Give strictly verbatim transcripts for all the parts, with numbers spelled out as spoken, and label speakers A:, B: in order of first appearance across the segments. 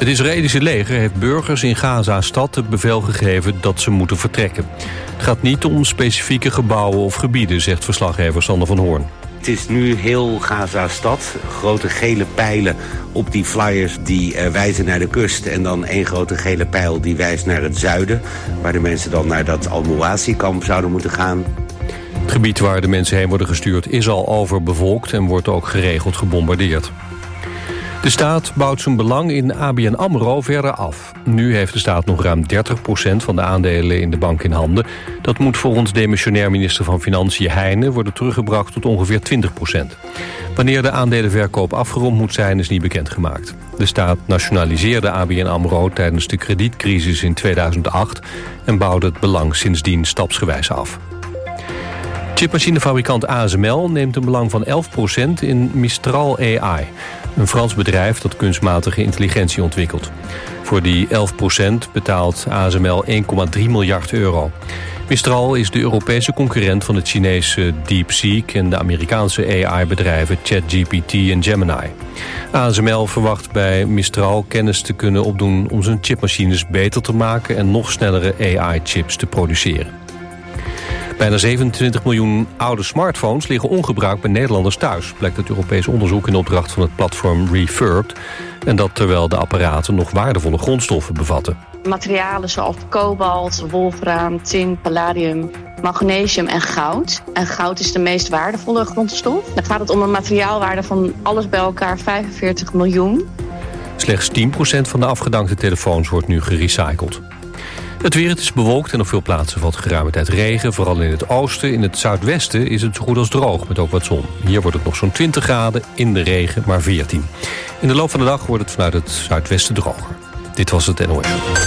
A: Het Israëlische leger heeft burgers in Gaza-stad het bevel gegeven dat ze moeten vertrekken. Het gaat niet om specifieke gebouwen of gebieden, zegt verslaggever Sander van Hoorn.
B: Het is nu heel Gaza-stad. Grote gele pijlen op die flyers die uh, wijzen naar de kust. En dan één grote gele pijl die wijst naar het zuiden, waar de mensen dan naar dat Al-Mawasi-kamp zouden moeten gaan.
A: Het gebied waar de mensen heen worden gestuurd is al overbevolkt en wordt ook geregeld gebombardeerd. De staat bouwt zijn belang in A B N AMRO verder af. Nu heeft de staat nog ruim dertig procent van de aandelen in de bank in handen. Dat moet volgens demissionair minister van Financiën Heijnen worden teruggebracht tot ongeveer twintig procent. Wanneer de aandelenverkoop afgerond moet zijn is niet bekendgemaakt. De staat nationaliseerde A B N AMRO tijdens de kredietcrisis in tweeduizend acht... en bouwde het belang sindsdien stapsgewijs af. Chipmachinefabrikant A S M L neemt een belang van elf procent in Mistral A I... een Frans bedrijf dat kunstmatige intelligentie ontwikkelt. Voor die elf procent betaalt A S M L één komma drie miljard euro. Mistral is de Europese concurrent van het Chinese DeepSeek... en de Amerikaanse A I-bedrijven ChatGPT en Gemini. A S M L verwacht bij Mistral kennis te kunnen opdoen om zijn chipmachines beter te maken... en nog snellere A I-chips te produceren. Bijna zevenentwintig miljoen oude smartphones liggen ongebruikt bij Nederlanders thuis, blijkt uit Europees onderzoek in opdracht van het platform Refurbed. En dat terwijl de apparaten nog waardevolle grondstoffen bevatten.
C: Materialen zoals kobalt, wolfraam, zink, palladium, magnesium en goud. En goud is de meest waardevolle grondstof. Dan gaat het om een materiaalwaarde van alles bij elkaar vijfenveertig miljoen.
A: Slechts tien procent van de afgedankte telefoons wordt nu gerecycled. Het weer, het is bewolkt en op veel plaatsen valt geruime tijd regen. Vooral in het oosten. In het zuidwesten is het zo goed als droog met ook wat zon. Hier wordt het nog zo'n twintig graden, in de regen maar veertien. In de loop van de dag wordt het vanuit het zuidwesten droger. Dit was het N O S.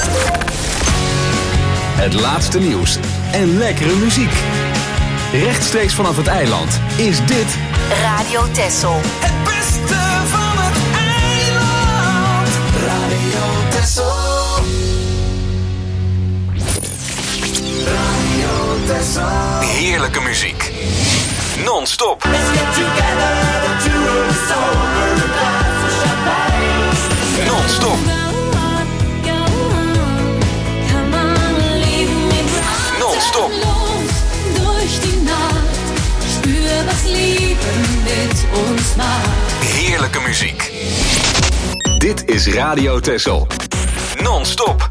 D: Het laatste nieuws en lekkere muziek. Rechtstreeks vanaf het eiland is dit
E: Radio Texel.
F: Het beste van het eiland. Radio Texel.
D: Heerlijke muziek. Non-stop. Non-stop. Non-stop. Heerlijke muziek. Dit is Radio Texel. Non-stop.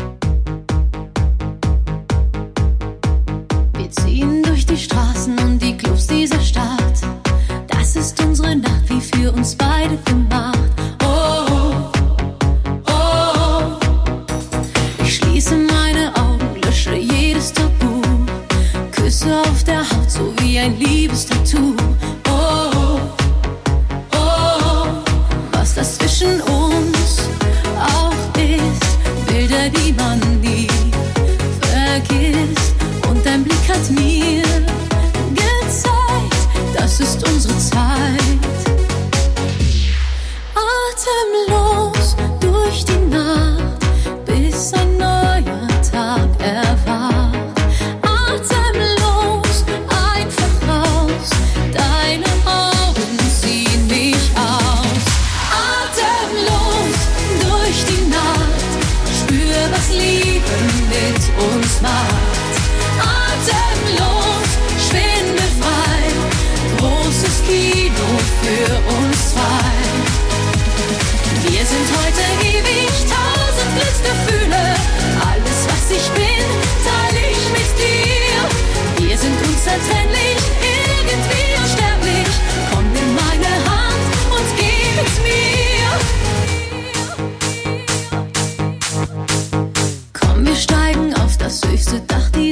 G: Ziehen durch die Straßen und die Clubs dieser Stadt. Das ist unsere Nacht, wie für uns beide gemacht. Oh, oh, oh. Ich schließe meine Augen, lösche jedes Tabu. Küsse auf der Haut, so wie ein Liebestattoo. Oh, oh, oh. Was das zwischen uns auch ist, Bilder, die man nie vergisst. Und dein Blick hat mir gezeigt, das ist unsere Zeit. Atemlos durch die Nacht, bis ein neuer Tag erwacht. Atemlos, einfach raus, deine Augen ziehen mich aus. Atemlos durch die Nacht, spür, was Liebe mit uns macht. Atemlos, schwindelfrei, großes Kino für uns zwei. Wir sind heute ewig, tausend Glücksgefühle. Alles, was ich bin, teile ich mit dir. Wir sind unzertrennlich, irgendwie unsterblich. Komm, nimm meine Hand und geh mit mir. Komm, wir steigen auf das höchste Dach.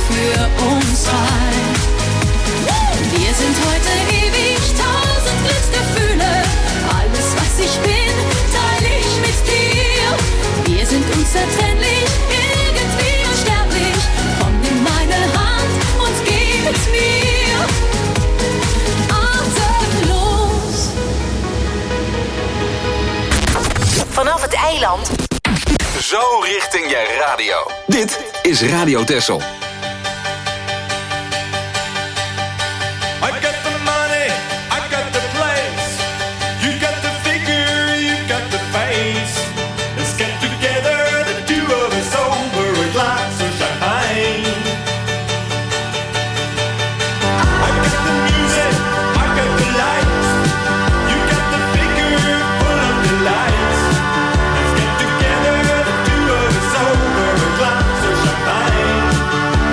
G: für uns zwei. Wir sind heute ewig, tausend Glücksgefühle. Alles, was ich bin, teile ich mit dir. Wir sind unzertrennlich, irgendwie unsterblich. Komm, nimm meine Hand und geh mit mir. Atemlos.
E: Vanaf het eiland.
D: Zo richting je radio. Dit is Radio Texel.
F: Champagne.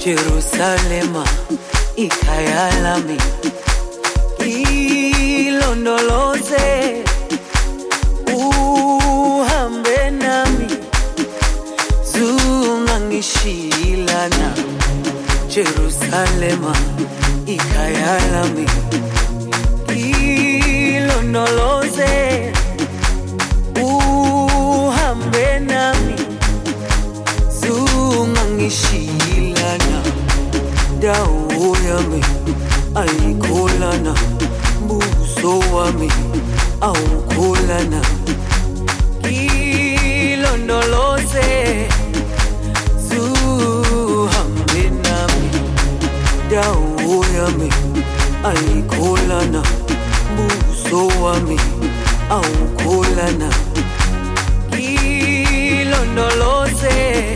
H: Jerusalema ikhaya lami ilondoloze uhambe nami zungangishilana Jerusalema ikhaya lami ilondoloze uhambe nami zungangishilana dawo yami ayikholana buso wami awukholana ilondoloze zuhambe nami dawo yami ayikholana buso wami awukholana ilondoloze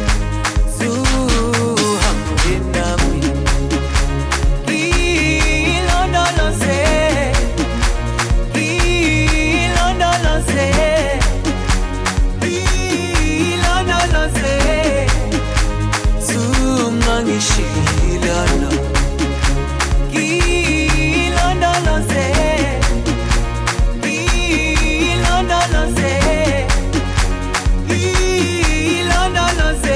H: Shilana Ilondoloze Ilondoloze Ilondoloze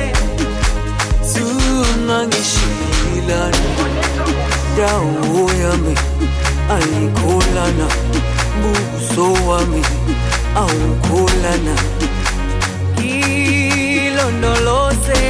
H: Sungangishilana dawo yami ayikholana buso wami awukholana ilondoloze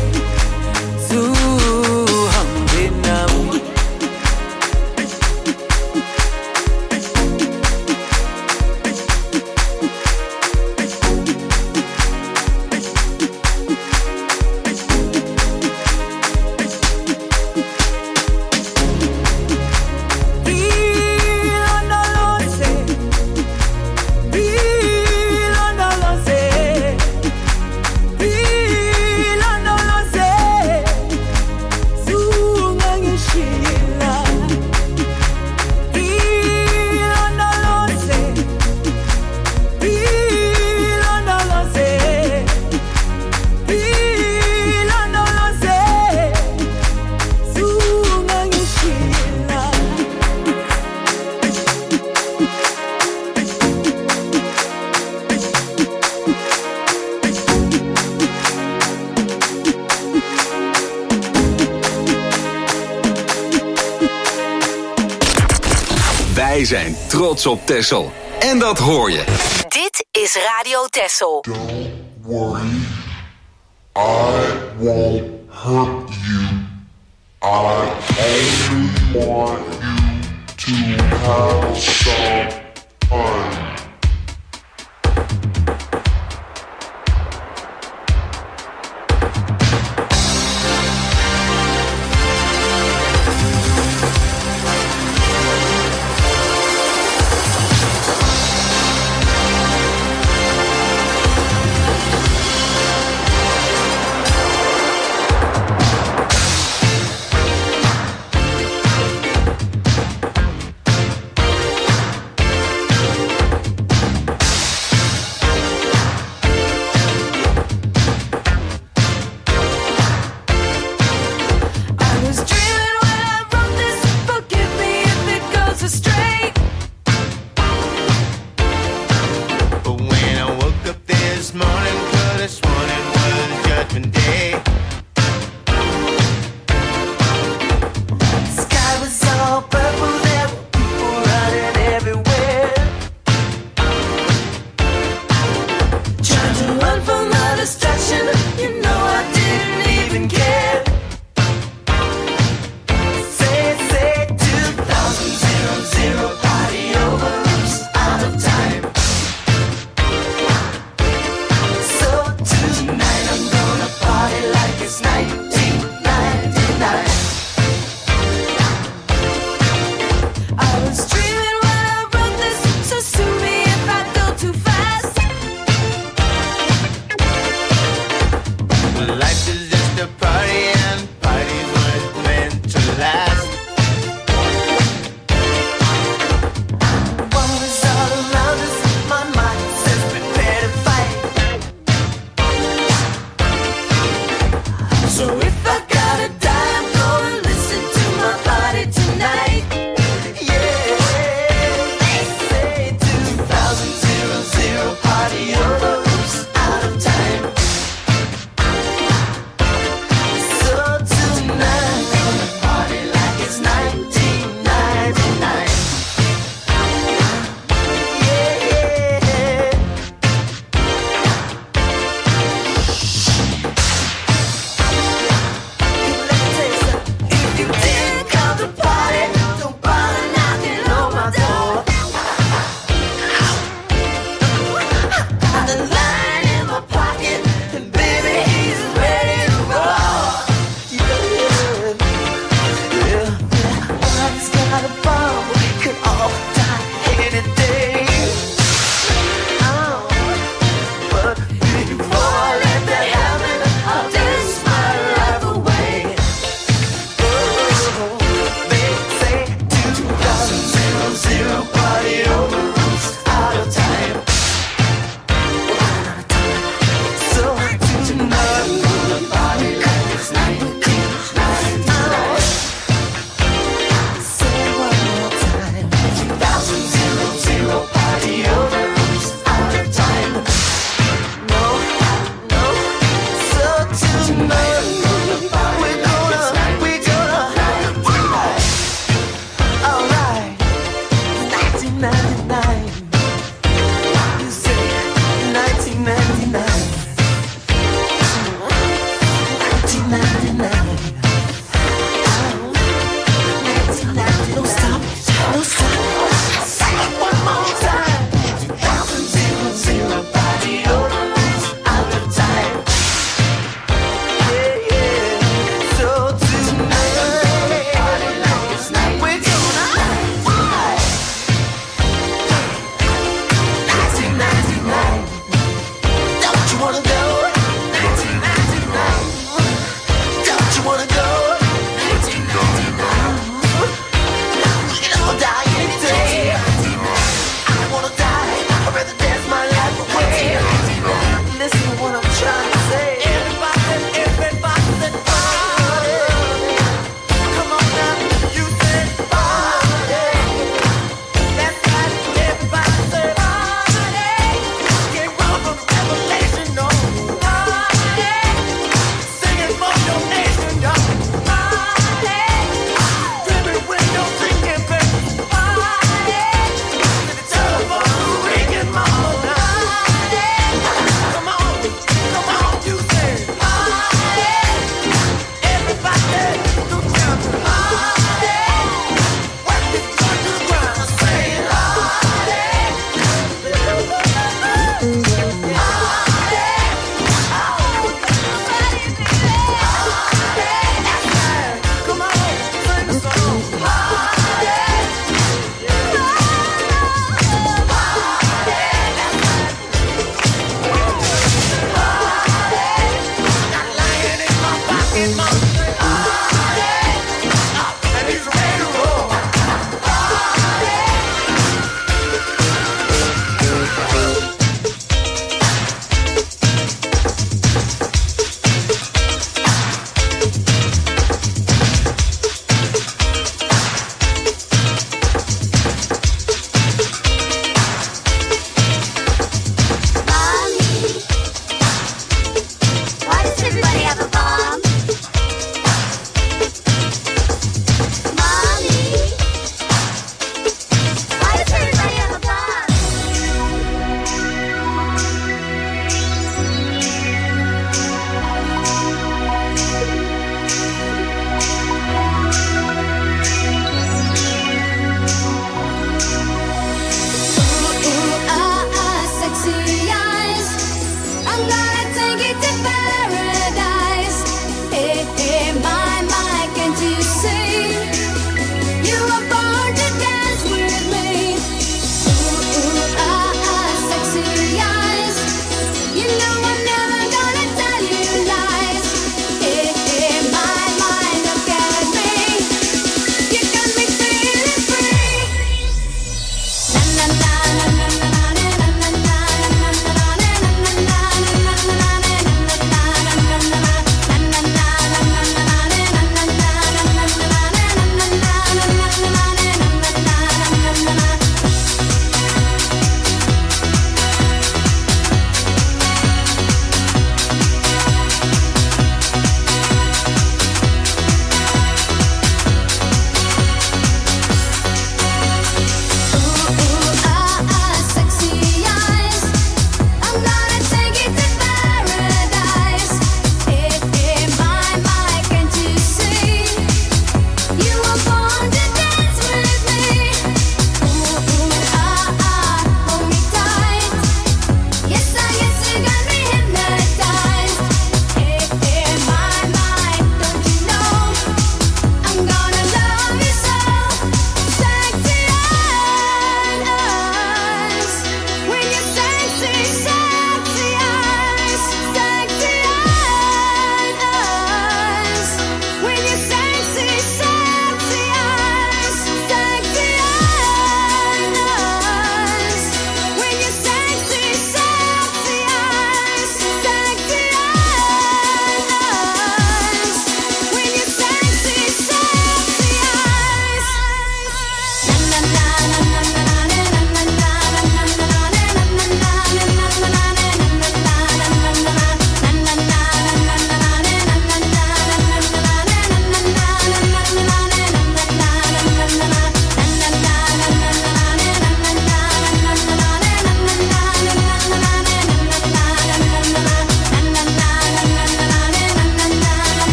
D: Wij zijn trots op Texel. En dat hoor je.
E: Dit is Radio Texel.
I: Don't worry. I won't hurt you. I only want you to have some fun.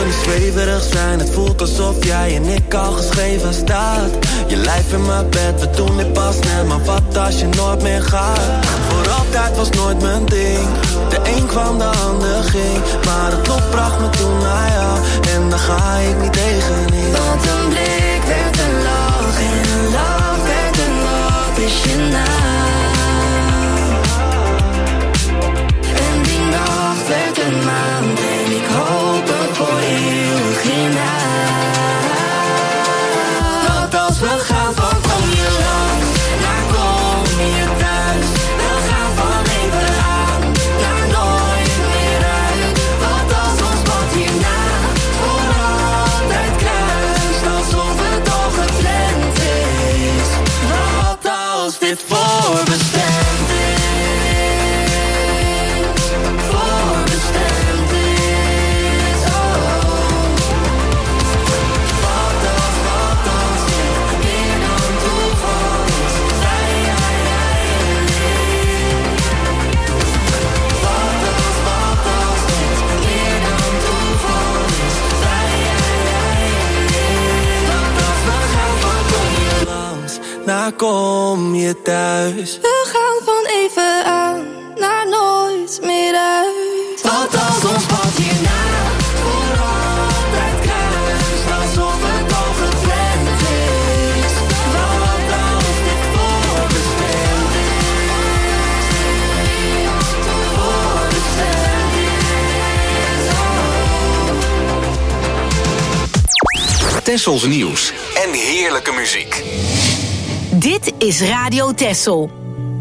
J: niet zweverig zijn. Het voelt alsof jij en ik al geschreven staat. Je lijf in mijn bed, we doen dit pas net. Maar wat als je nooit meer gaat? Voor altijd was nooit mijn ding. De een kwam, de ander ging. Maar het lot bracht me toen naar jou. En daar ga ik niet tegenin.
G: Want een blik werd een lach. En een lach werd een wat is je naam. En die nacht werd een maand. En ik hoop het voor eeuwig hierna. Want als we gaan van kom je langs, naar kom je thuis. We gaan van even aan, naar nooit meer uit. Want als ons pad hierna voor altijd kruist. Alsof het al gepland is. Wat als dit voorbestemd is. Voorbestemd is, oh. Wat als, wat als dit meer dan toeval is. Jij, jij, jij en ik. Wat als, wat als dit meer dan toeval is. Jij, jij, jij en ik. Want als we gaan van kom je
J: Langs, naar kom je thuis.
G: We gaan van even aan, naar nooit meer uit.
J: Wat als ons pad hierna
G: voor altijd kruist. Alsof het al gepland is.
J: Wat als dit voorbestemd is.
G: Voorbestemd is, oh.
D: Tessels nieuws en heerlijke muziek.
E: Dit is Radio Tessel.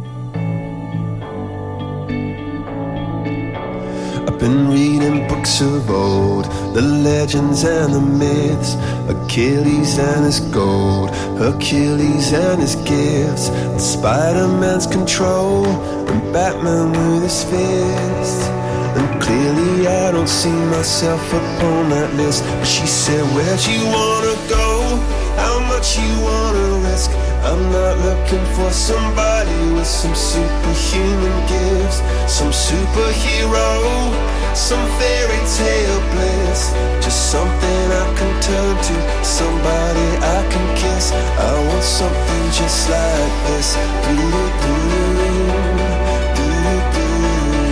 K: I've been reading books of old, the legends and the myths, Achilles and his gold, Hercules and his gifts, and Spider-Man's control, and Batman with his fist. And clearly I don't see myself upon that list. But she said, where'd you wanna go? How much you wanna risk? I'm not looking for somebody with some superhuman gifts, some superhero, some fairy tale bliss. Just something I can turn to, somebody I can kiss. I want something just like this. Do-do-do, do-do-do,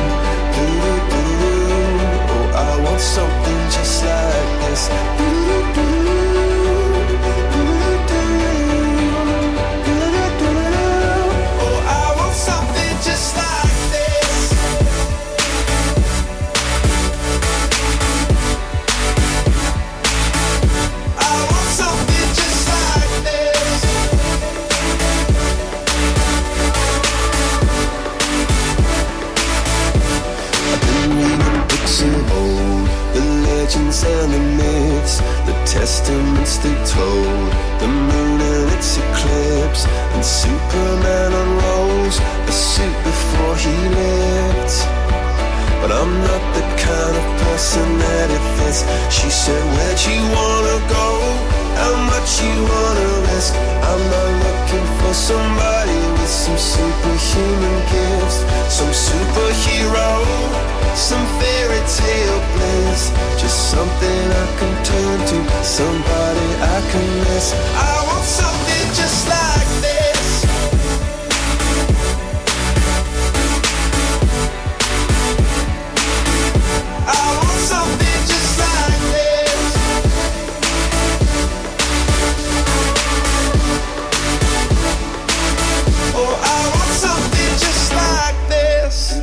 K: do-do-do. Oh, I want something just like this. Do-do-do. And the myths, the testaments they told, the moon and its eclipse, and Superman unrolls a suit before he lived. But I'm not the kind of person that it fits. She said, where'd you wanna go? How much you wanna risk? I'm not looking for somebody with some superhuman gifts, some superhero, some fairy tale bliss. Just something I can turn to, somebody I can miss. I want something just like this. I want something just like this. Oh, I want something just like this.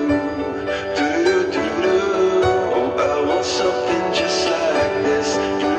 K: Something just like this.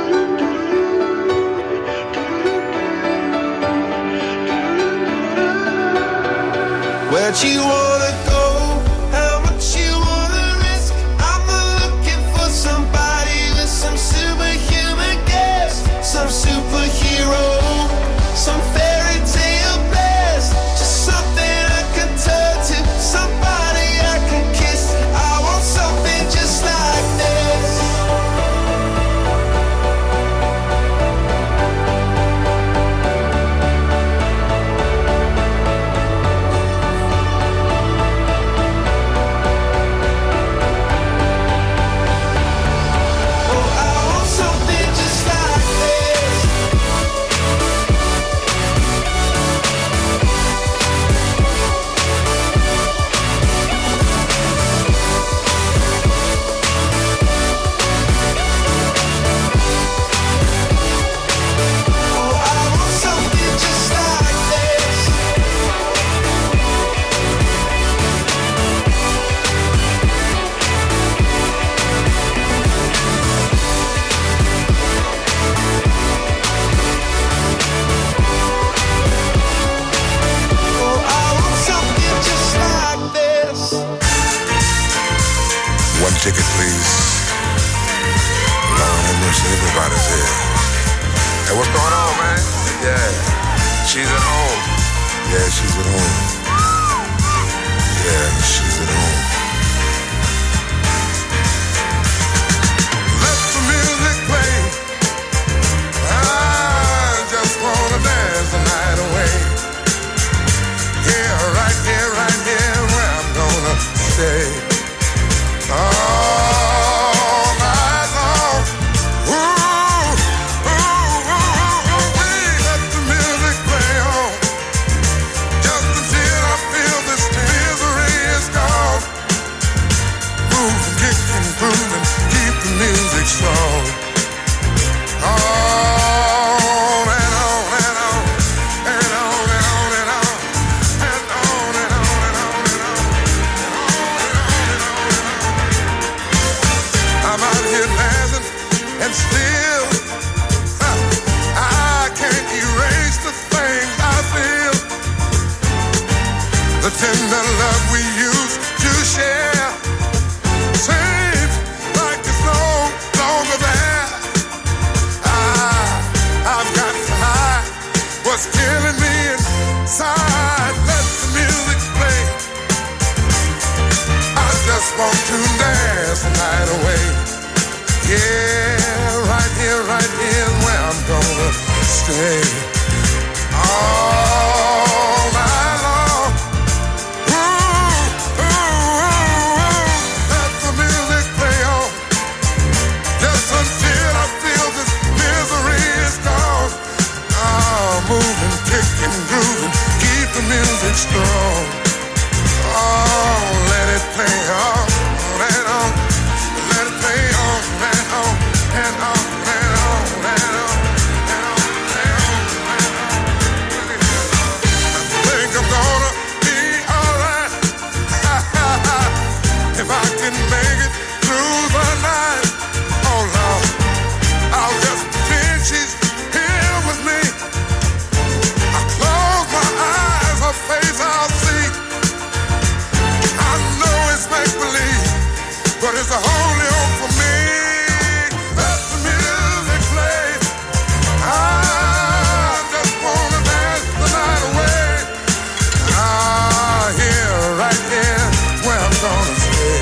I: One ticket, please. Lord have mercy, everybody's here. Hey, what's going on, man? Yeah. She's at home. Yeah, she's at home. Yeah, she's at home. Let the music play. I just wanna dance the night away. Yeah, right here, right here, where I'm gonna stay. All night long. Ooh, ooh, ooh, ooh, ooh. Let the music play on. Just until I feel this misery is gone. Move and kick and groove and keep the music strong. On and on and on and on and on and on and on and on and on and on and on. I'm out here dancing and still huh, I can't erase the things I feel. The tender love we used to share seems like it's no longer there. I've got to hide what's killing me inside. Let the music play. I just want to dance the night away. Yeah, right here, right here is where I'm gonna stay. All night long. Ooh, ooh, ooh, ooh. Let the music play on. Just until I feel this misery is gone. Oh, moving, kicking, grooving, keep the music strong. Oh, let it play on and on. Let it play on and on and on and on and on and on and on and on. I think I'm gonna be alright if I can make it through the night. Oh Lord, I'll just pretend she's here with me. I close my eyes, her face I'll see. I know it's make-believe, but it's the only hope for me. Let the music play. I just wanna dance the night away. Ah, here, right here, where I'm gonna stay.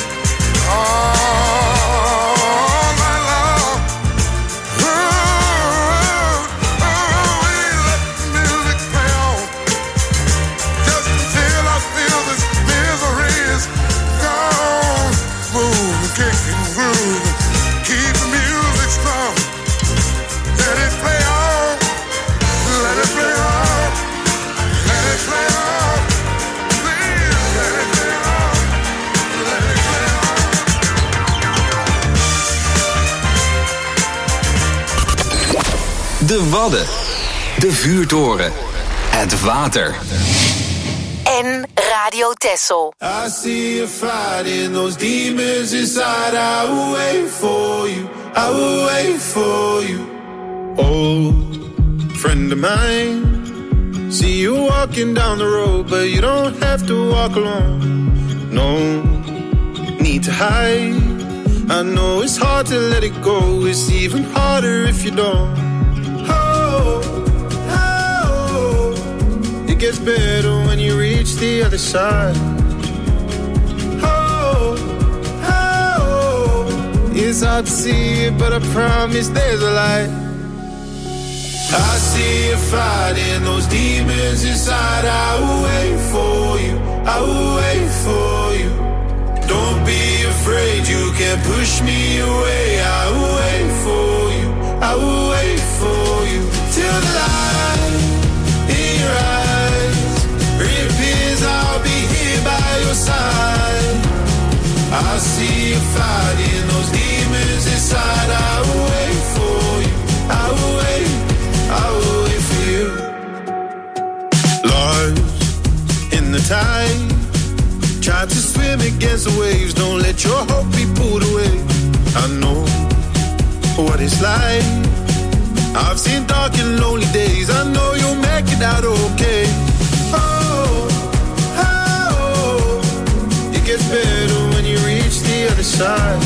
I: All night long. Ooh, ooh, ooh, let the music play on. Just until I feel this misery is gone. Move, kick and groove, keep the music strong. Let it play on, let it play on, let it play on. Please, let it play on, let it play on.
D: De Wadden. De Vuurtoren. Het water.
E: En Radio Texel.
L: I see you fighting those demons inside. I will wait for you. I will wait for you. Old friend of mine. See you walking down the road, but you don't have to walk alone. No need to hide. I know it's hard to let it go. It's even harder if you don't. Oh, oh, it gets better when you reach the other side. Oh, oh, it's hard to see it, but I promise there's a light. I see you fighting those demons inside. I will wait for you. I will wait for you. Don't be afraid, you can't push me away. I will wait for you. I will wait for you till the light in your eyes reappears. I'll be here by your side. I see you fighting those demons inside. I will wait for you. I will wait. I will wait for you. Lost in the tide, try to swim against the waves. Don't let your hope be pulled away. I know what it's like. I've seen dark and lonely days. I know you'll make it out okay. Oh, oh, it gets better when you reach the other every side.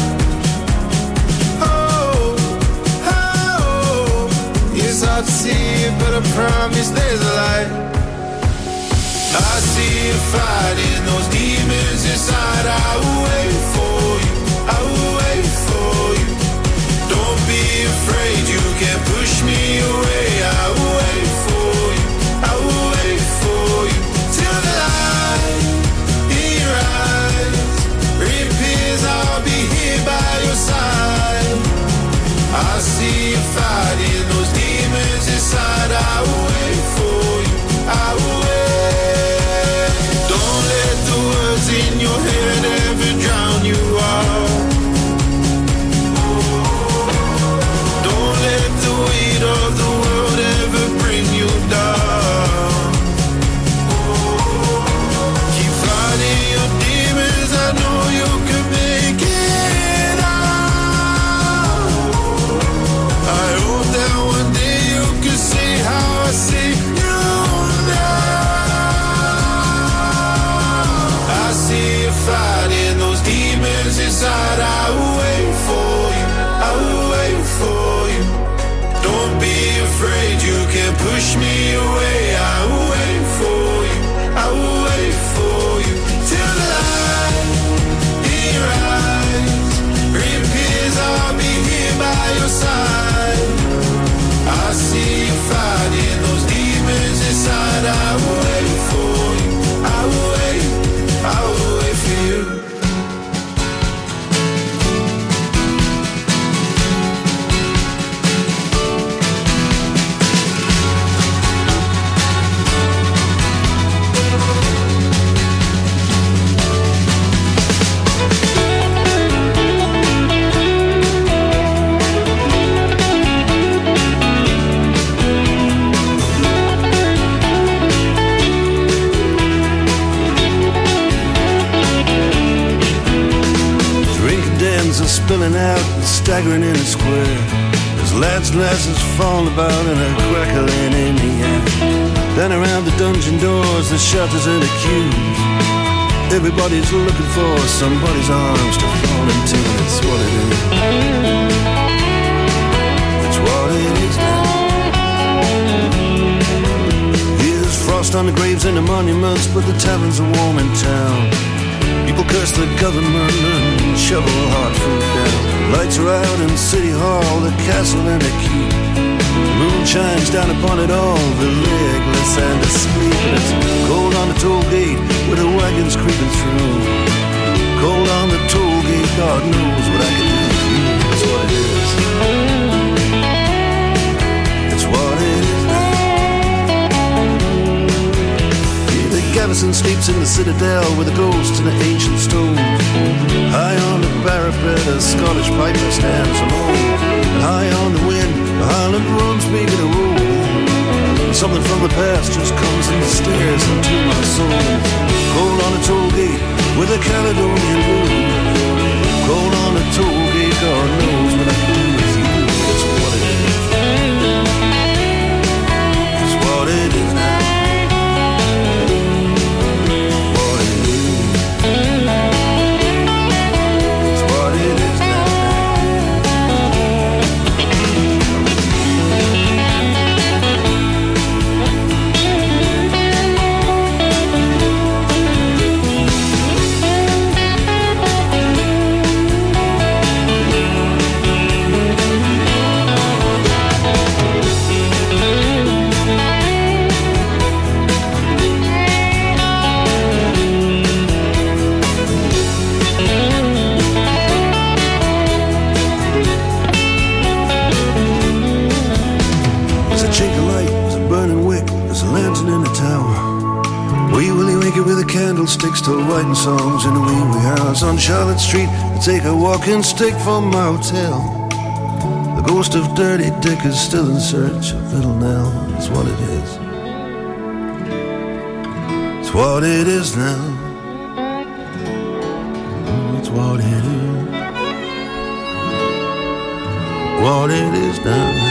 L: Oh, oh, it's hard to see it, but I promise there's a light. I see you fighting those demons inside. I will wait for you, I will wait for you. Don't be afraid, you can't push me away. I will wait for you, I will wait for you. Till the light in your eyes reappears, I'll be here by your side. I see you fighting those demons inside. I will wait for you, I will wait. Don't let the words in your head ever drown you out. Don't let the weight of the world ever bring you down. Keep fighting your demons, I know you can make it out. I hope that one day you can see how I see you now. I see you fighting those demons inside. I will wait for you, I will wait for you. Don't be afraid, you can't push me away. I will wait for you, I will wait for you. Till the light in your eyes reappears, I'll be here by your side. I see you fighting those demons inside. I will wait for you, I will wait, I will wait for you. Are spilling out and staggering in a square. There's lads' glasses falling about and a crackling in the air. Then around the dungeon doors, the shutters and the queues. Everybody's looking for somebody's arms to fall into. That's what it is. That's what it is now. Here's frost on the graves and the monuments, but the taverns are warm in town. People curse the government and shovel hard food down. Lights are out in City Hall, the castle and the keep. The moon shines down upon it all, the legless and the sleepless. Cold on the toll gate with the wagons creeping through. Cold on the toll gate, God knows what I can do for you. That's what it is. That's what it is now. Gavison sleeps in the citadel with the ghosts and the ancient stones. High on the parapet, a Scottish piper stands alone. And high on the wind, the Highland drums begin to roll. And something from the past just comes and stares into my soul. Cold on the toll gate with a Caledonian blue. Cold on the toll gate, God knows what I can do with you. That's what it is. That's what it is now. Candlesticks till writing songs in the wee wee house on Charlotte Street. I take a walking stick from my hotel. The ghost of Dirty Dick is still in search of Little Nell. That's what it is. It's what it is now. It's what it is. What it is now.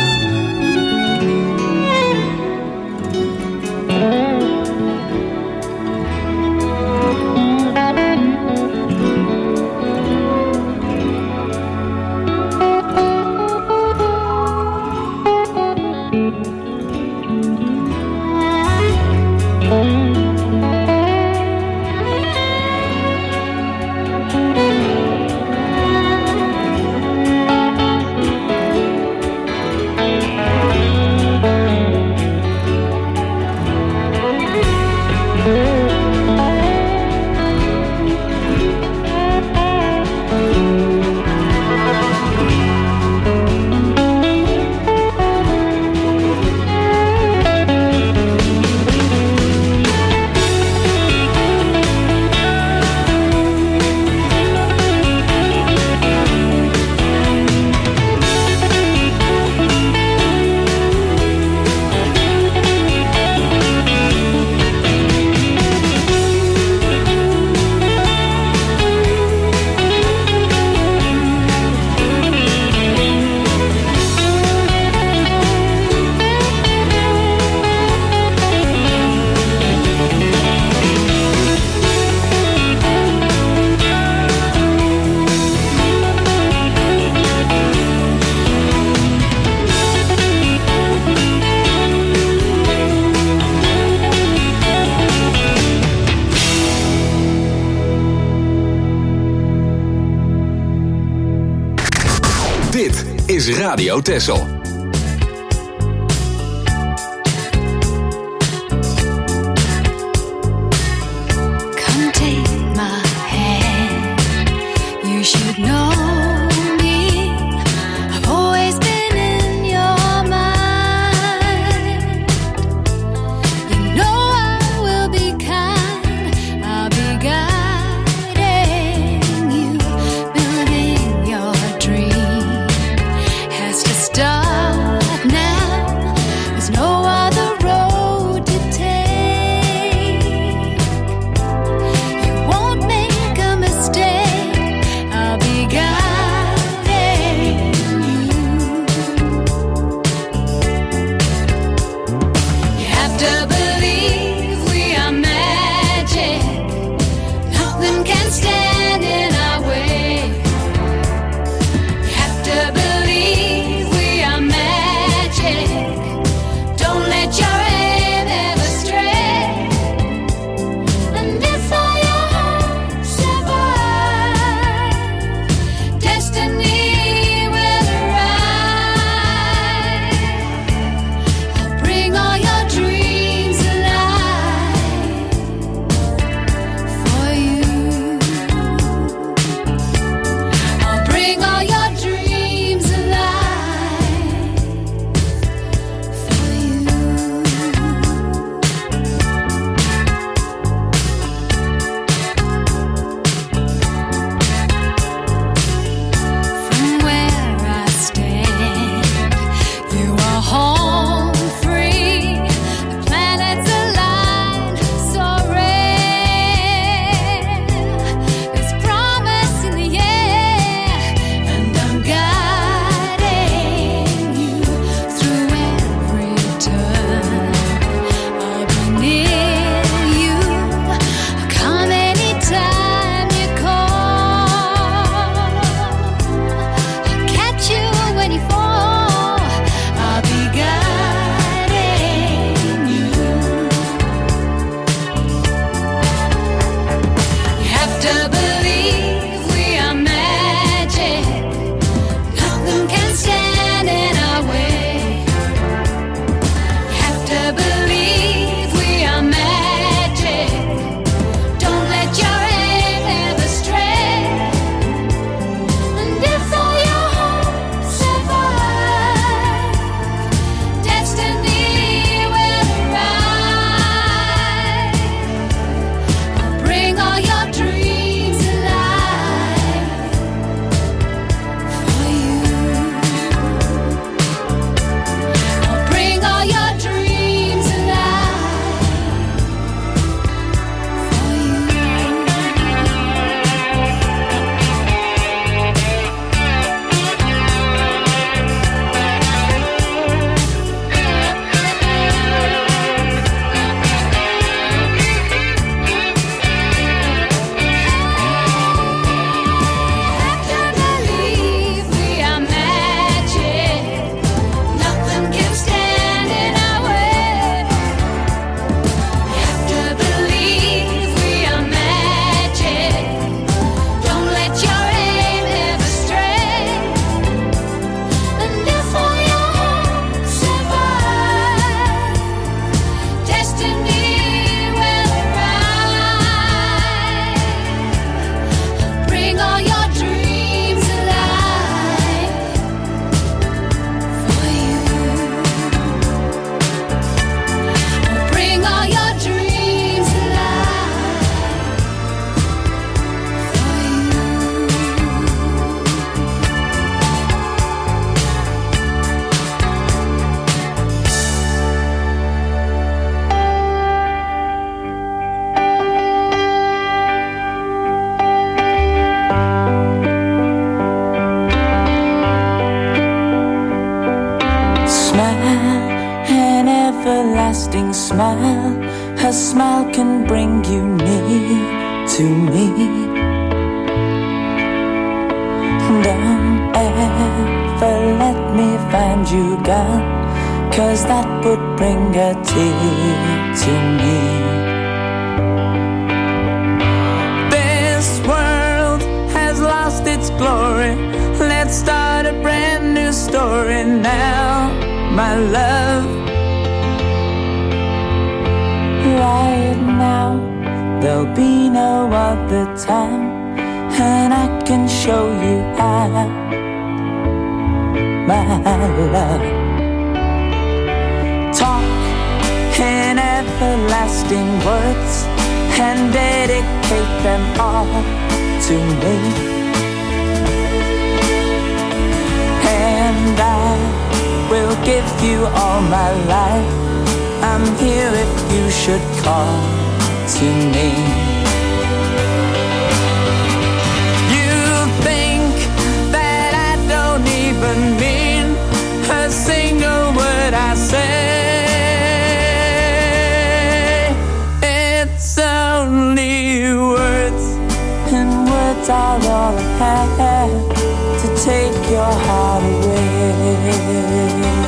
D: Dit is Radio Texel.
G: Come take my hand. You should know me. I've always been in your mind. You know I will be kind. I'll be guiding you. Building your dream has to start now. There's no other road to take. You won't make a mistake. I'll be guiding you. You have to believe we are magic. Nothing can stand in our way. You have to believe we are magic. Don't let your aim ever stray. And if all your hopes survive, destiny will arrive. I'll bring all your dreams alive for you. I'll bring all your dreams alive for you. From where I stand, you are home free. The planets align so rare. There's promise in the air, and I'm guiding you through every turn. I'll be near you. I'll come anytime you call. I'll catch you when you fall. I'll be guiding you. You have to believe we are magic. Nothing can stand in our way. You have to believe we are magic. Don't let your aim ever stray. And if all your hopes survive, destiny will arrive. I'll bring all your dreams alive for you. I'll bring all your dreams alive for you. Have to believe we are magic. Nothing can stand in our way. Have to believe we are magic. Don't let your aim ever stray. And if all your hopes survive, destiny will arrive. Bring all your dreams alive for you. Bring all your dreams alive for you.
H: Smile, an everlasting smile. Her smile can bring you near to me. Don't ever let me find you gone, 'cause that would bring a tear to me. This world has lost its glory. Let's start a brand my love. Right now, there'll be no other time, and I can show you how, my love. Talk in everlasting words and dedicate them all to me. And I will give you all my life. I'm here if you should call to me. You think that I don't even mean a single word I say. It's only words, and words are all I have to take your heart away.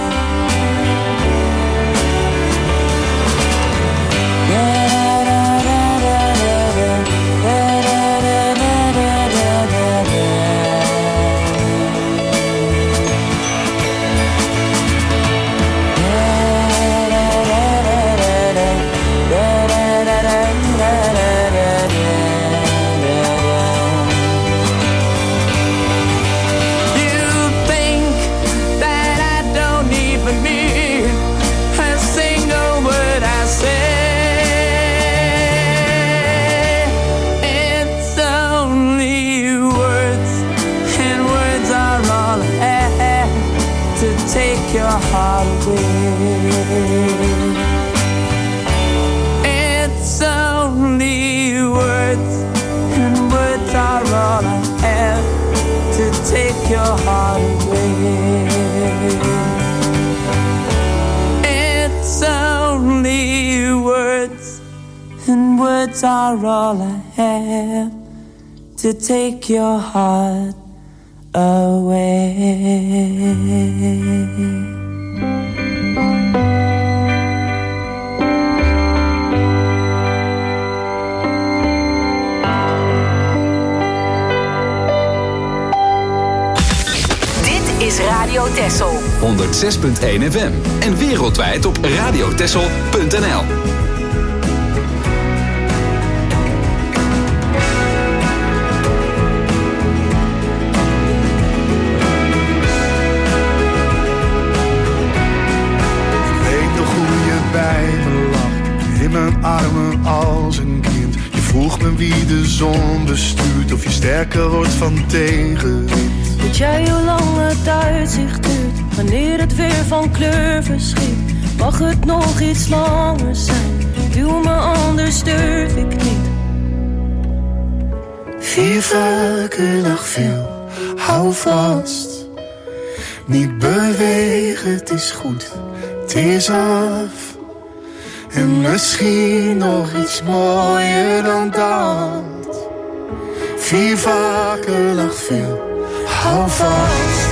H: It's only words, and words are all I have to take your heart away. It's only words, and words are all I have to take your heart away.
E: Radio Texel
D: honderd zes punt één F M en wereldwijd op radiotexel punt n l.
M: Ik weet nog hoe je bij me lag, in mijn armen als een kind. Je vroeg me wie de zon bestuurt, of je sterker wordt van tegenwind.
N: Weet jij hoe lang het uitzicht duurt, wanneer het weer van kleur verschiet? Mag het nog iets langer zijn, duw me anders durf ik niet.
M: Vier vaker dag veel, hou vast. Niet bewegen, het is goed, het is af. En misschien nog iets mooier dan dat. Vier vaker dag veel, hou vast.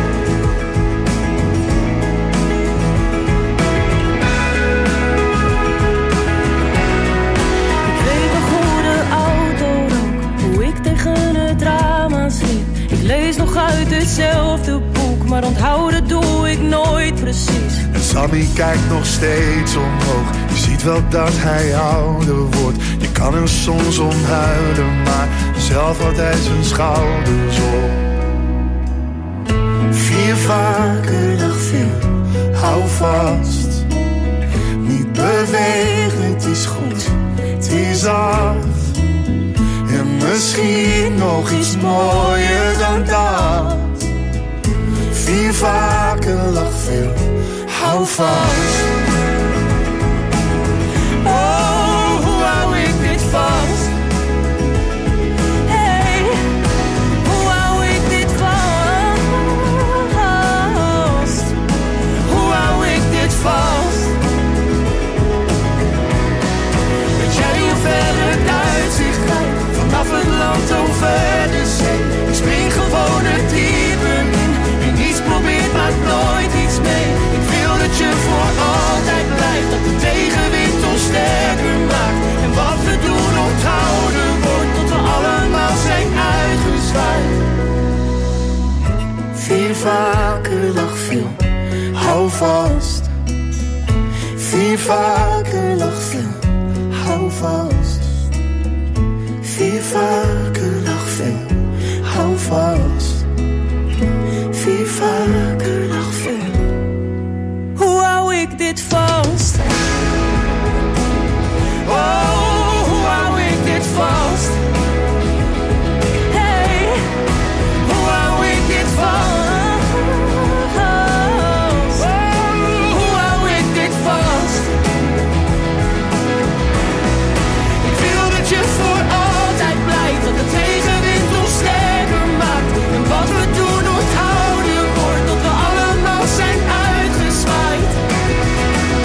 N: Ik weet nog hoe de auto rook, hoe ik tegen het raam aansliep. Ik lees nog uit hetzelfde boek, maar onthouden doe ik nooit precies.
M: En Sammy kijkt nog steeds omhoog, je ziet wel dat hij ouder wordt. Je kan er soms om huilen, maar zelf houdt hij zijn schouders op. Vier vaker dag veel, hou vast. Niet bewegen, het is goed, het is af. En misschien nog iets mooier dan dat. Vier vaker dag veel, hou vast.
N: Oh, hoe hou ik dit vast? Hey, hoe hou ik dit vast? Hoe hou ik dit vast? Weet jij hoe ver het uitzicht lijkt, vanaf het land over de zee? Ik spring gewoon het diepe in, wie niets probeert maakt nooit iets mee. Ik wil dat je voor altijd blijft, dat de tegenwind ons sterker maakt. En wat we doen onthouden wordt, tot we allemaal zijn uitgezwaaid.
M: Vier vaker dag veel,
L: hou vast. Vier vaker lach veel, hou vast. Vier vaker lach veel, hou vast. Vier vaker lach veel.
N: Hoe hou ik dit vast? Oh, hoe hou ik dit vast? Hey, hoe hou ik dit vast? Wat we doen onthouden wordt tot we allemaal zijn uitgezwaaid.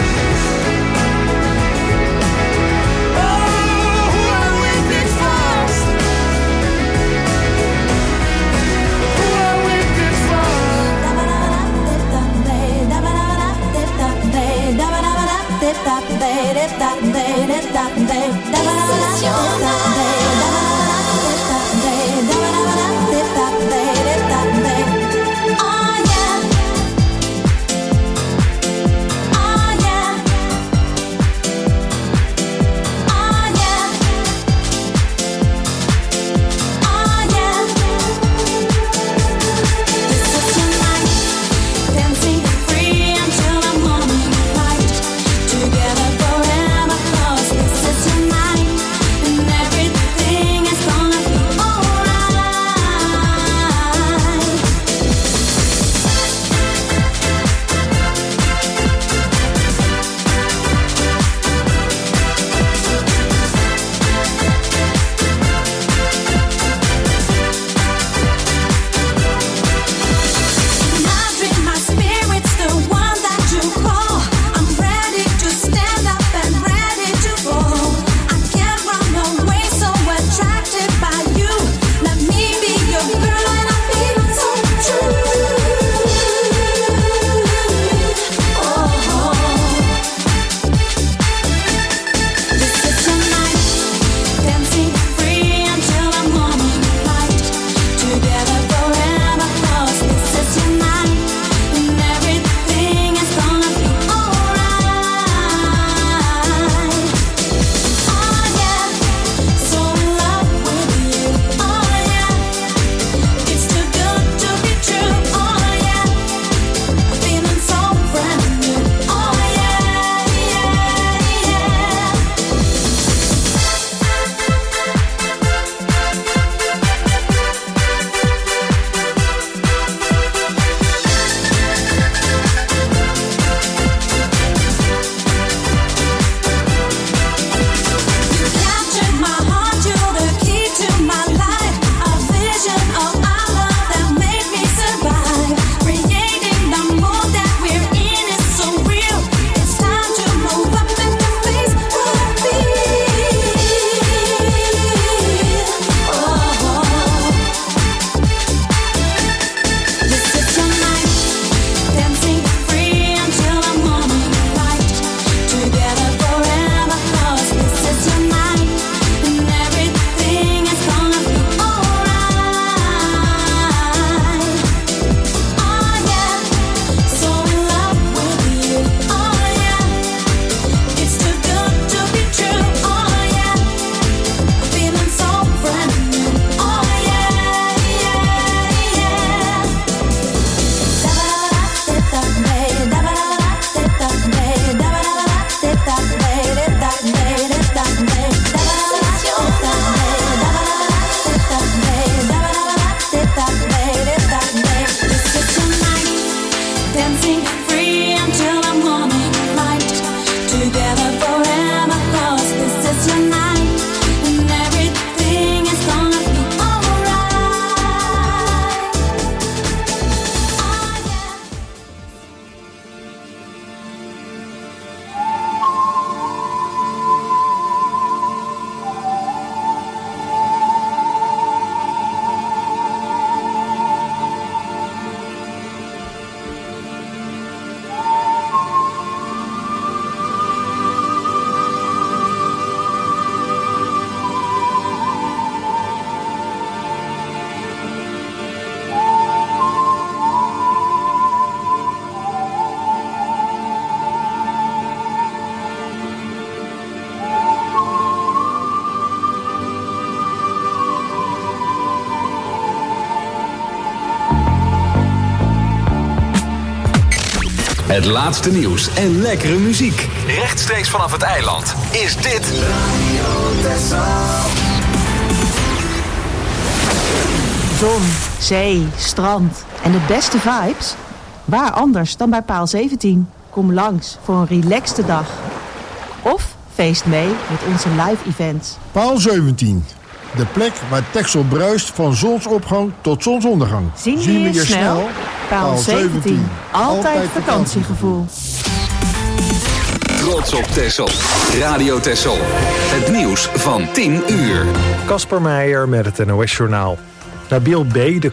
D: Het laatste nieuws en lekkere muziek. Rechtstreeks vanaf het eiland is dit Radio Texel.
O: Zon, zee, strand en de beste vibes? Waar anders dan bij Paal zeventien? Kom langs voor een relaxte dag. Of feest mee met onze live events.
P: Paal zeventien. De plek waar Texel bruist van zonsopgang tot zonsondergang.
O: Zien we je snel? snel? Paal zeventien. Altijd, Altijd vakantiegevoel.
D: Trots op Texel. Radio Texel. Het nieuws van tien uur.
Q: Kasper Meijer met het N O S Journaal. Nabil B., de